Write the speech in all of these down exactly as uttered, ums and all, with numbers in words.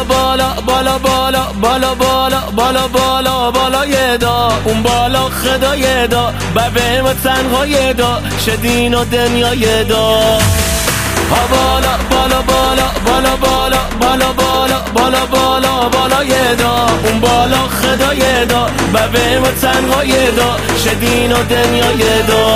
بالا بالا بالا بالا بالا بالا بالا بالا بالا یه دا اون بالا خدای دا ببه و تنهای دا شدین و دنیای دا بالا بالا بالا بالا بالا بالا بالا بالا بالا بالا یه دا اون بالا خدای دا ببه و تنهای دا شدین و دنیای دا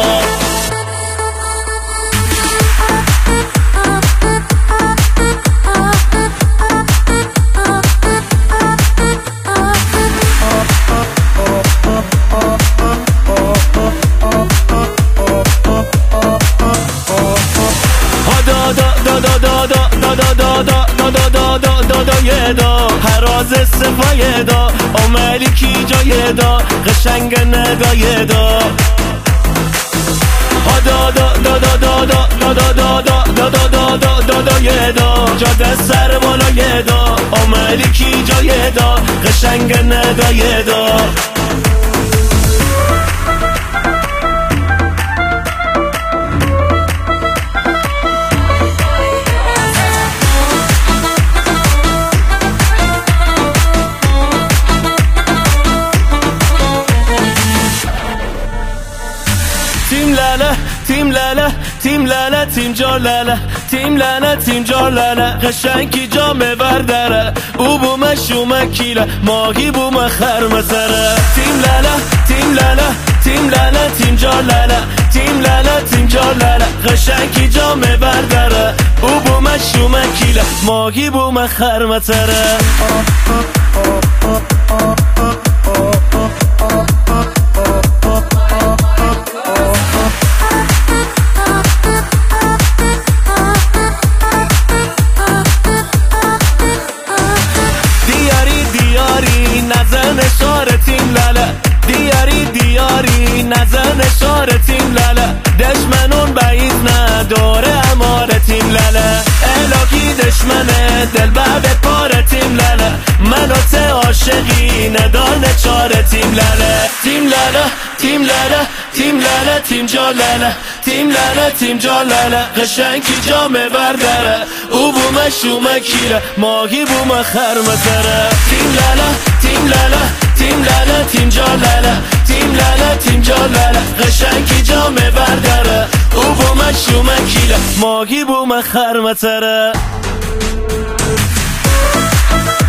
هر راز صفای دا عملی کی جای دا قشنگ نگای دا دا دا دا دا دا دا دا دا دا دا دا دا دا دا یه دا جاده سر بالای دا عملی کی جای دا قشنگ نگای دا تیم لاله تیم لاله تیم لاله تیم جار لاله تیم لاله تیم جار لاله قشنگی جامه برداره او بوم شومه کیله ماهی بوم خرم سره تیم لاله تیم لاله تیم لاله تیم جار لاله تیم لاله تیم جار لاله قشنگی جامه برداره او بوم شومه کیله ماهی بوم خرم سره نزن شار تیم لاله دیاری دیاری نزن شار تیم لاله دشمنون بعید نداره امار تیم لاله الهی دشمنه دل به پار تیم لاله منو ته عاشقی ندان چار تیم لاله تیم لاله تیم لاله تیم لاله تیم جا لاله تیم لاله تیم جا لاله قشنگی جامه برداره او بوم شومه کیره ماهی بوم خرم سره تیم لاله تیم لاله تیم لاله تیم جا لاله تیم لاله تیم جا لاله قشنگی جامه برداره او بوم شومه کیره ماهی بوم خرم سره